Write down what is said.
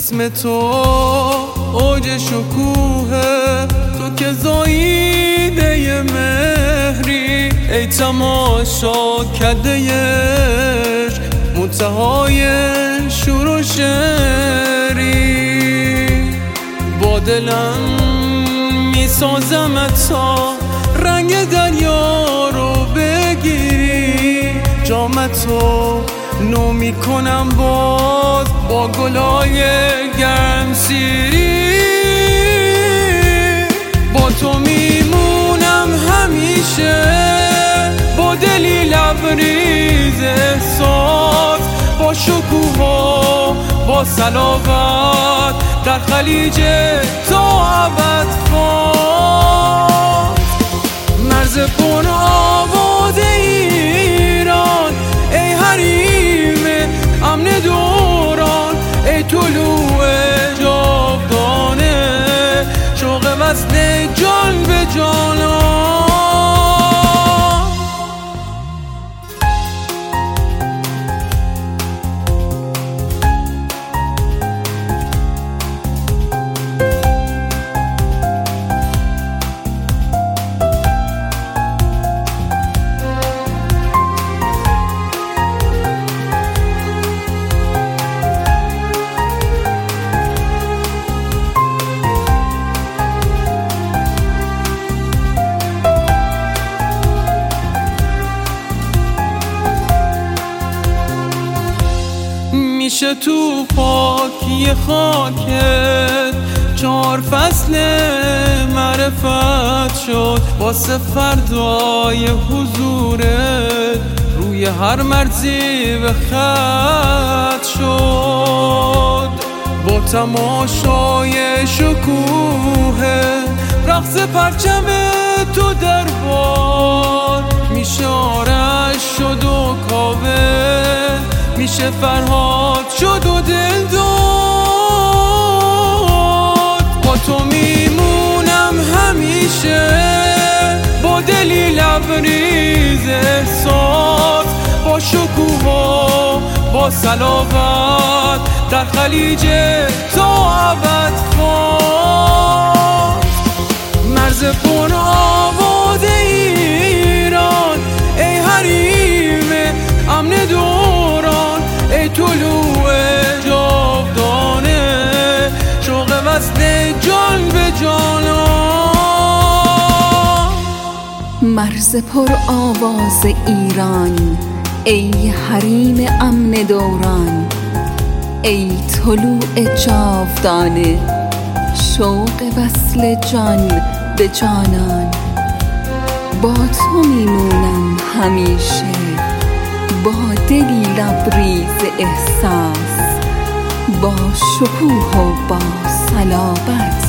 اسم تو اوج شکوه، تو که زاییده مهری، ای تماشا کده عشق، منتهای شور و شعری. با دلم میسازم تا رنگ دریا رو بگیری، جامتو نو میکنم باز با گلای گرمسیری. با تو میمونم همیشه، با دلی لبریز احساس، با شکوه و با صلابت، در خلیج تا ابد خواست. مرز پر آواز ایران، ای حریم امن دوران، ای طلوع جاودانه، شوق وصل جان به جانان. میشه تو پاکی خاکت 4 فصل معرفت شد، واسه فردای حضورت روی هر مرزی به خط شد. با تماشای شکوه رقص پرچم تو در بار، میشه آرش شد و کاوه، میشه فرهاد شد و دل داد. با تو میمونم همیشه، با دلی لبریز احساس، با شکوه و با صلابت، در خلیج تا ابد خواست. مرز پر آواز ایران، ای حریم امن دوران، ای طلوع جاودانه، شوق وصل جان به جانان. مرز پر آواز ایران، ای حریم امن دوران، ای طلوع جاودانه، شوق وصل جان به جانان. با تو میمونم همیشه، با دلی لبریز احساس، با شکوه و با صلابت،